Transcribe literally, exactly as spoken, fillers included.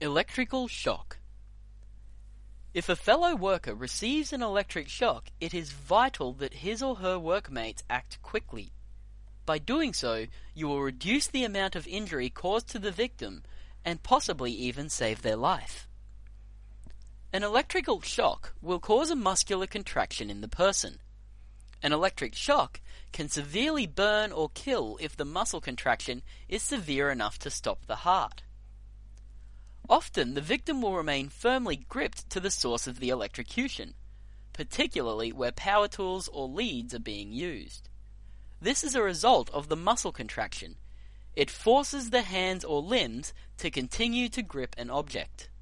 Electrical shock. If a fellow worker receives an electric shock, it is vital that his or her workmates act quickly. By doing so, you will reduce the amount of injury caused to the victim and possibly even save their life. An electrical shock will cause a muscular contraction in the person. An electric shock can severely burn or kill if the muscle contraction is severe enough to stop the heart. Often, the victim will remain firmly gripped to the source of the electrocution, particularly where power tools or leads are being used. This is a result of the muscle contraction. It forces the hands or limbs to continue to grip an object.